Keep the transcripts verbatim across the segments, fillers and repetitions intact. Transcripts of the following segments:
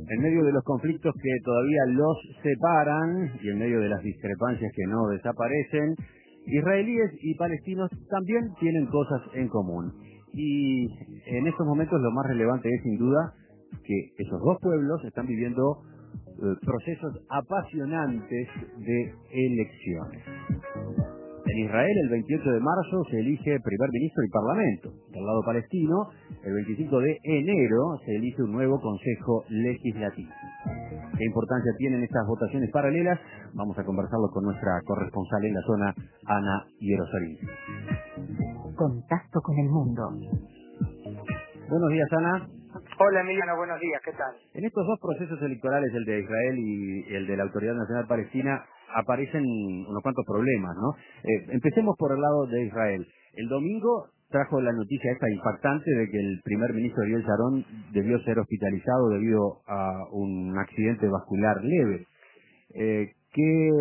En medio de los conflictos que todavía los separan y en medio de las discrepancias que no desaparecen, israelíes y palestinos también tienen cosas en común. Y en estos momentos lo más relevante es sin duda que esos dos pueblos están viviendo eh, procesos apasionantes de elecciones. En Israel, el veintiocho de marzo, se elige primer ministro y parlamento. Del lado palestino, el veinticinco de enero, se elige un nuevo consejo legislativo. ¿Qué importancia tienen estas votaciones paralelas? Vamos a conversarlo con nuestra corresponsal en la zona, Ana Hierosarín. Contacto con el mundo. Buenos días, Ana. Hola, Emiliano, buenos días, ¿qué tal? En estos dos procesos electorales, el de Israel y el de la Autoridad Nacional Palestina, aparecen unos cuantos problemas, ¿no? Eh, empecemos por el lado de Israel. El domingo trajo la noticia esta impactante de que el primer ministro Ariel Sharon debió ser hospitalizado debido a un accidente vascular leve. Eh, ¿qué,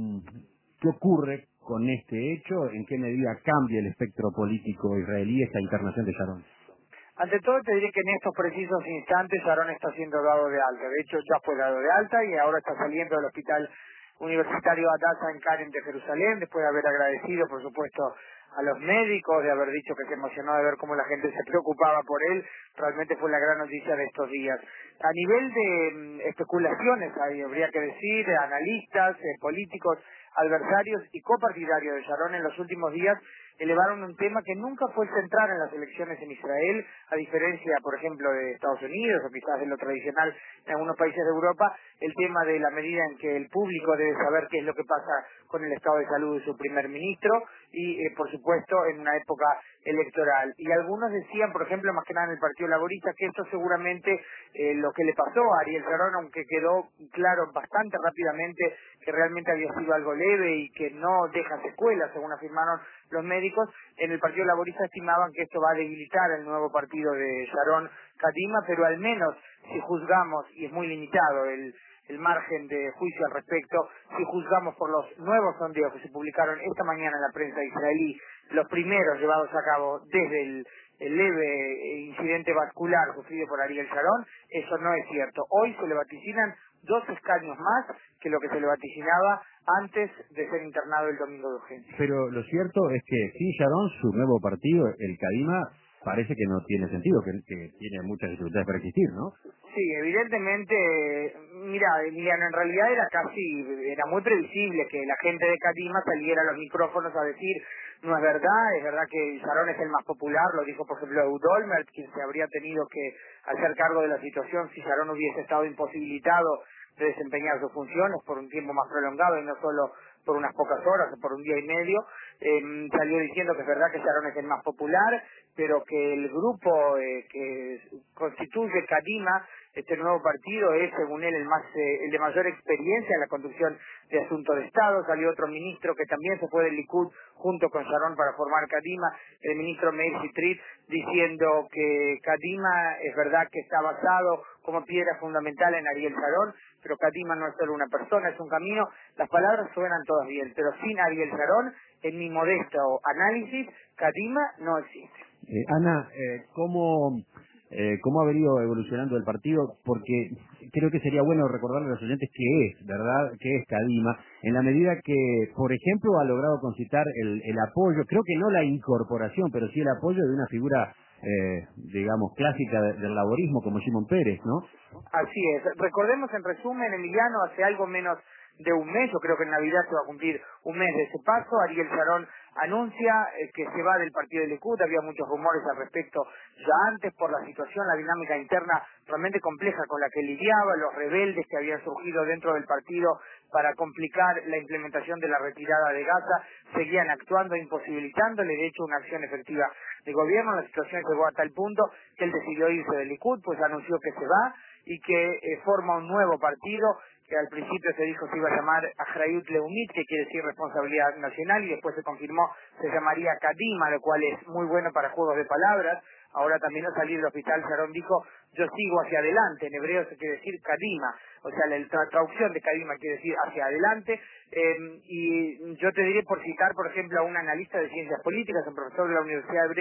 ¿Qué ocurre con este hecho? ¿En qué medida cambia el espectro político israelí esta internación de Sharon? Ante todo te diré que en estos precisos instantes Sharon está siendo dado de alta. De hecho, ya fue dado de alta y ahora está saliendo del hospital universitario Hadassah en Karen de Jerusalén, después de haber agradecido, por supuesto, a los médicos, de haber dicho que se emocionó de ver cómo la gente se preocupaba por él. Realmente fue la gran noticia de estos días. A nivel de mm, especulaciones, ahí habría que decir, de analistas, eh, políticos, adversarios y copartidarios de Sharon en los últimos días elevaron un tema que nunca fue central en las elecciones en Israel, a diferencia, por ejemplo, de Estados Unidos o quizás de lo tradicional en algunos países de Europa, el tema de la medida en que el público debe saber qué es lo que pasa con el estado de salud de su primer ministro y, eh, por supuesto, en una época electoral. Y algunos decían, por ejemplo, más que nada en el Partido Laborista, que esto seguramente eh, lo que le pasó a Ariel Sharon, aunque quedó claro bastante rápidamente que realmente había sido algo leve y que no deja secuelas, según afirmaron los médicos, en el Partido Laborista estimaban que esto va a debilitar el nuevo partido de Sharon Kadima, pero al menos si juzgamos, y es muy limitado el, el margen de juicio al respecto, si juzgamos por los nuevos sondeos que se publicaron esta mañana en la prensa israelí, los primeros llevados a cabo desde el, el leve incidente vascular sufrido por Ariel Sharon, eso no es cierto. Hoy se le vaticinan dos escaños más que lo que se le vaticinaba antes de ser internado el domingo de urgencia. Pero lo cierto es que sin Sharon, su nuevo partido, el Kadima, parece que no tiene sentido, que, que tiene muchas dificultades para existir, ¿no? Sí, evidentemente, mira, Emiliano, en realidad era casi, era muy previsible que la gente de Kadima saliera a los micrófonos a decir, no es verdad, es verdad que Sharon es el más popular, lo dijo por ejemplo Ehud Olmert, quien se habría tenido que hacer cargo de la situación si Sharon hubiese estado imposibilitado de desempeñar sus funciones por un tiempo más prolongado y no solo por unas pocas horas o por un día y medio. Eh, salió diciendo que es verdad que Sharon es el más popular, pero que el grupo eh, que constituye Kadima, este nuevo partido, es según él el más eh, el de mayor experiencia en la conducción de asuntos de Estado. Salió otro ministro que también se fue del Likud junto con Sharon para formar Kadima, el ministro Meir Shitrit, diciendo que Kadima es verdad que está basado como piedra fundamental en Ariel Sharon, pero Kadima no es solo una persona, es un camino. Las palabras suenan todas bien, pero sin Ariel Sharon, en mi modesto análisis, Kadima no existe. Eh, Ana, eh, ¿cómo, eh, ¿cómo ha venido evolucionando el partido? Porque creo que sería bueno recordarle a los oyentes qué es, ¿verdad? ¿Qué es Kadima? En la medida que, por ejemplo, ha logrado concitar el, el apoyo, creo que no la incorporación, pero sí el apoyo de una figura, eh, digamos, clásica de, del laborismo como Shimon Peres, ¿no? Así es. Recordemos en resumen, Emiliano, hace algo menos de un mes, yo creo que en Navidad se va a cumplir un mes de ese paso, Ariel Sharon anuncia eh, que se va del partido de Likud. Había muchos rumores al respecto ya antes por la situación, la dinámica interna realmente compleja con la que lidiaba, los rebeldes que habían surgido dentro del partido para complicar la implementación de la retirada de Gaza, seguían actuando, imposibilitándole de hecho una acción efectiva de gobierno. La situación llegó a tal punto que él decidió irse del Likud, pues anunció que se va y que eh, forma un nuevo partido que al principio se dijo se iba a llamar Ahrayut Leumit, que quiere decir responsabilidad nacional, y después se confirmó se llamaría Kadima, lo cual es muy bueno para juegos de palabras. Ahora también al salir del hospital Sharon dijo yo sigo hacia adelante, en hebreo se quiere decir Kadima, o sea la tra traducción de Kadima quiere decir hacia adelante. Eh, y yo te diré, por citar por ejemplo a un analista de ciencias políticas, un profesor de la Universidad Hebrea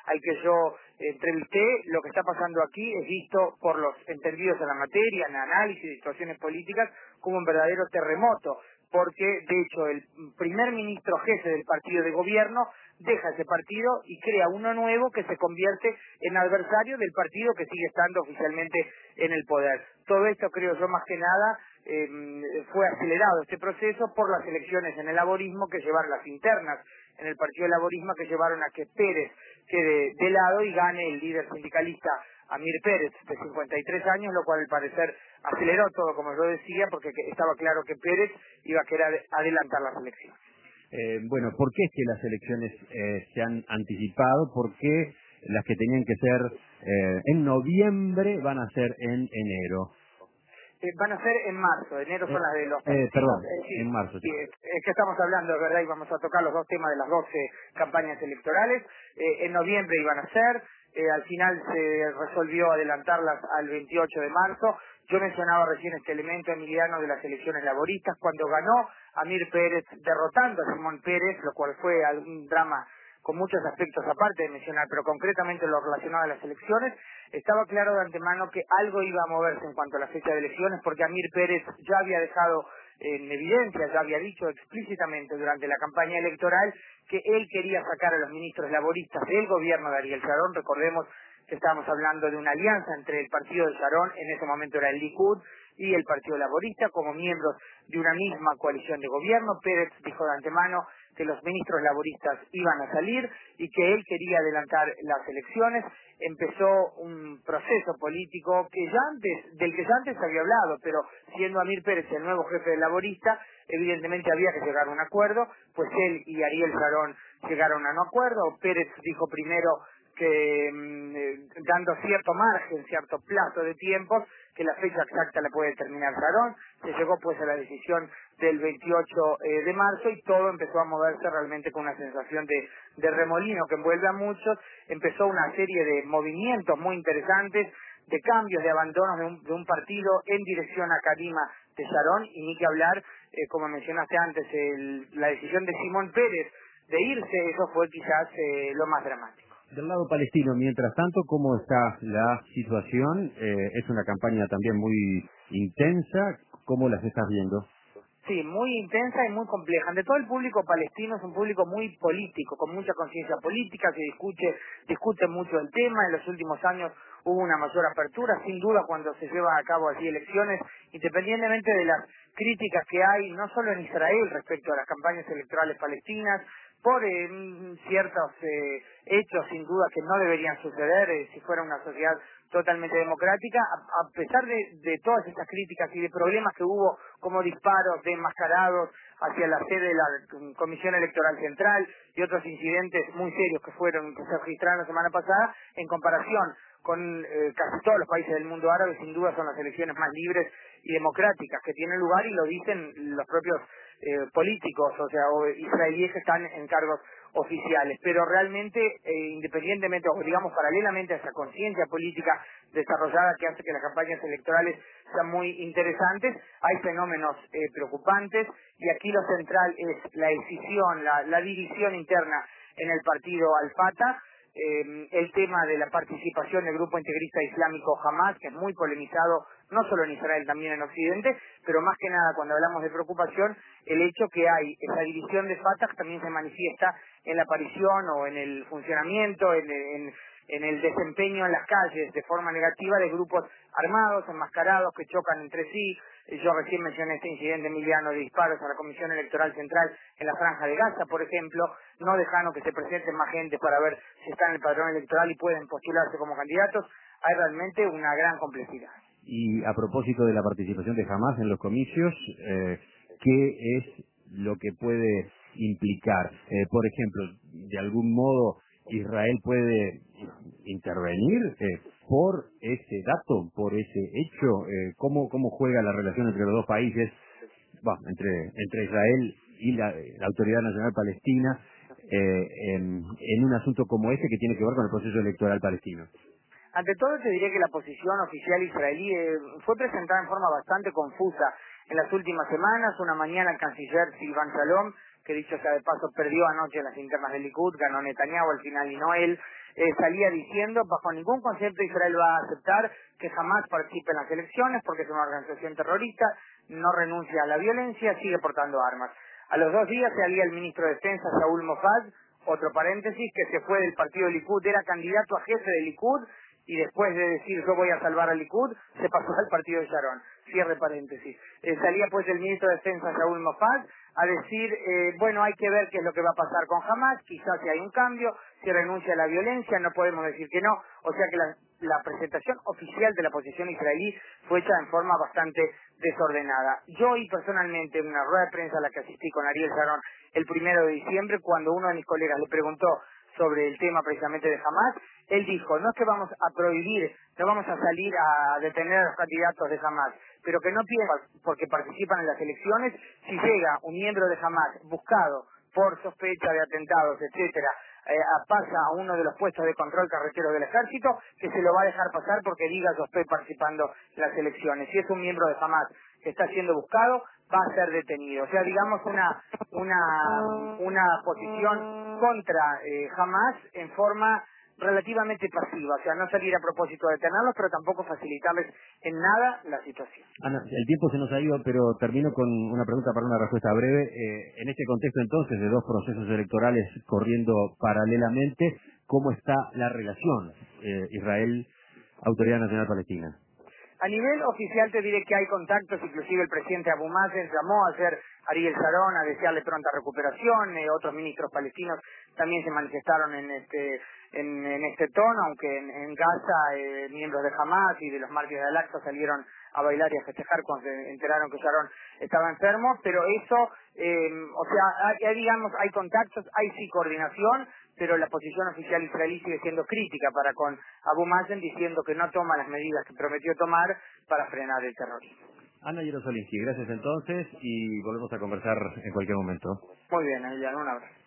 al que yo entrevisté, lo que está pasando aquí es visto por los entendidos en la materia, en análisis de situaciones políticas, como un verdadero terremoto, porque de hecho el primer ministro jefe del partido de gobierno deja ese partido y crea uno nuevo que se convierte en adversario del partido que sigue estando oficialmente en el poder. Todo esto, creo yo, más que nada eh, fue acelerado este proceso por las elecciones en el laborismo que llevaron las internas en el partido del laborismo que llevaron a que Pérez quede de lado y gane el líder sindicalista Amir Pérez, de cincuenta y tres años, lo cual al parecer aceleró todo, como yo decía, porque estaba claro que Pérez iba a querer adelantar las elecciones. Eh, bueno, ¿por qué es que las elecciones eh, se han anticipado? ¿Por qué las que tenían que ser eh, en noviembre van a ser en enero? Eh, van a ser en marzo, enero son Eh, las de los eh, palestinos. perdón, Eh, sí, en marzo. Sí. sí, es, es que estamos hablando, de verdad, y vamos a tocar los dos temas de las doce campañas electorales. Eh, en noviembre iban a ser, eh, al final se resolvió adelantarlas al veintiocho de marzo. Yo mencionaba recién este elemento, Emiliano, de las elecciones laboristas, cuando ganó Amir Pérez derrotando a Simón Pérez, lo cual fue algún drama con muchos aspectos aparte de mencionar, pero concretamente lo relacionado a las elecciones, estaba claro de antemano que algo iba a moverse en cuanto a la fecha de elecciones, porque Amir Pérez ya había dejado en evidencia, ya había dicho explícitamente durante la campaña electoral que él quería sacar a los ministros laboristas del gobierno de Ariel Sharon. Recordemos que estábamos hablando de una alianza entre el partido de Sharon, en ese momento era el Likud, y el Partido Laborista como miembros de una misma coalición de gobierno. Pérez dijo de antemano que los ministros laboristas iban a salir y que él quería adelantar las elecciones. Empezó un proceso político que ya antes, del que ya antes había hablado, pero siendo Amir Pérez el nuevo jefe del laborista, evidentemente había que llegar a un acuerdo, pues él y Ariel Sharon llegaron a un acuerdo. Pérez dijo primero que eh, dando cierto margen, cierto plazo de tiempos, que la fecha exacta la puede determinar Sharon. Se llegó pues a la decisión del veintiocho eh, de marzo y todo empezó a moverse realmente con una sensación de, de remolino que envuelve a muchos. Empezó una serie de movimientos muy interesantes, de cambios, de abandonos de un, de un partido en dirección a Kadima de Sharon, y ni que hablar, eh, como mencionaste antes, el, la decisión de Simón Pérez de irse, eso fue quizás eh, lo más dramático. Del lado palestino, mientras tanto, ¿cómo está la situación? Eh, es una campaña también muy intensa. ¿Cómo las estás viendo? Sí, muy intensa y muy compleja. Ante todo, el público palestino es un público muy político, con mucha conciencia política, que discute, discute mucho el tema. En los últimos años hubo una mayor apertura, sin duda, cuando se llevan a cabo así elecciones, independientemente de las críticas que hay, no solo en Israel respecto a las campañas electorales palestinas, por eh, ciertos eh, hechos, sin duda, que no deberían suceder eh, si fuera una sociedad totalmente democrática, a, a pesar de, de todas estas críticas y de problemas que hubo como disparos de enmascarados hacia la sede de la Comisión Electoral Central y otros incidentes muy serios que fueron que se registraron la semana pasada, en comparación con eh, casi todos los países del mundo árabe, sin duda son las elecciones más libres y democráticas que tienen lugar, y lo dicen los propios eh, políticos, o sea, o israelíes que están en cargos oficiales. Pero realmente, eh, independientemente o digamos paralelamente a esa conciencia política desarrollada que hace que las campañas electorales sean muy interesantes, hay fenómenos eh, preocupantes, y aquí lo central es la decisión, la, la división interna en el partido Al-Fatah. Eh, el tema de la participación del grupo integrista islámico Hamas, que es muy polemizado no solo en Israel, también en Occidente, pero más que nada cuando hablamos de preocupación, el hecho que hay esa división de Fatah también se manifiesta en la aparición o en el funcionamiento, en, en, en el desempeño en las calles de forma negativa de grupos armados, enmascarados, que chocan entre sí. Yo recién mencioné este incidente, Emiliano, de disparos a la Comisión Electoral Central en la Franja de Gaza, por ejemplo. No dejaron que se presenten más gente para ver si están en el padrón electoral y pueden postularse como candidatos. Hay realmente una gran complejidad. Y a propósito de la participación de Hamas en los comicios, eh, ¿qué es lo que puede implicar? Eh, por ejemplo, de algún modo Israel puede intervenir eh, por ese dato, por ese hecho. Eh, ¿cómo, ¿Cómo juega la relación entre los dos países, bueno, entre, entre Israel y la, la Autoridad Nacional Palestina eh, en, en un asunto como este que tiene que ver con el proceso electoral palestino? Ante todo, te diré que la posición oficial israelí eh, fue presentada en forma bastante confusa en las últimas semanas. Una mañana el canciller Silvan Shalom, que dicho sea de paso perdió anoche en las internas del Likud, ganó Netanyahu al final y no él, eh, salía diciendo, bajo ningún concepto Israel va a aceptar que jamás participe en las elecciones porque es una organización terrorista, no renuncia a la violencia, sigue portando armas. A los dos días salía el ministro de Defensa, Saúl Mofaz, otro paréntesis, que se fue del partido Likud, era candidato a jefe de Likud, y después de decir yo voy a salvar al Likud, se pasó al partido de Sharon. Cierre paréntesis. Eh, salía pues el ministro de Defensa, Saúl Mofaz, a decir, eh, bueno, hay que ver qué es lo que va a pasar con Hamas, quizás si hay un cambio, si renuncia a la violencia, no podemos decir que no. O sea que la, la presentación oficial de la posición israelí fue hecha en forma bastante desordenada. Yo oí personalmente en una rueda de prensa a la que asistí con Ariel Sharon el primero de diciembre, cuando uno de mis colegas le preguntó sobre el tema precisamente de Hamas, él dijo, no es que vamos a prohibir, no vamos a salir a detener a los candidatos de Hamas, pero que no pierdan porque participan en las elecciones, si llega un miembro de Hamas buscado por sospecha de atentados, etcétera, eh, pasa a uno de los puestos de control carretero del ejército, que se lo va a dejar pasar porque diga yo estoy participando en las elecciones. Si es un miembro de Hamas que está siendo buscado, va a ser detenido. O sea, digamos una una una posición contra eh, Hamas en forma relativamente pasiva, o sea, no salir a propósito de detenerlos, pero tampoco facilitarles en nada la situación. Ana, el tiempo se nos ha ido, pero termino con una pregunta para una respuesta breve. Eh, en este contexto entonces de dos procesos electorales corriendo paralelamente, ¿cómo está la relación eh, Israel-Autoridad Nacional Palestina? A nivel oficial te diré que hay contactos, inclusive el presidente Abu Mazen llamó a hacer Ariel Sharon a desearle pronta recuperación, eh, otros ministros palestinos también se manifestaron en este en, en este tono, aunque en, en Gaza eh, miembros de Hamas y de los mártires de Al-Aqsa salieron a bailar y a festejar cuando se enteraron que Sharon estaba enfermo, pero eso, eh, o sea, hay, hay, digamos, hay contactos, hay sí coordinación, pero la posición oficial israelí sigue siendo crítica para con Abu Mazen, diciendo que no toma las medidas que prometió tomar para frenar el terrorismo. Ana Yerosolinsky, gracias entonces y volvemos a conversar en cualquier momento. Muy bien, Emiliano, un abrazo.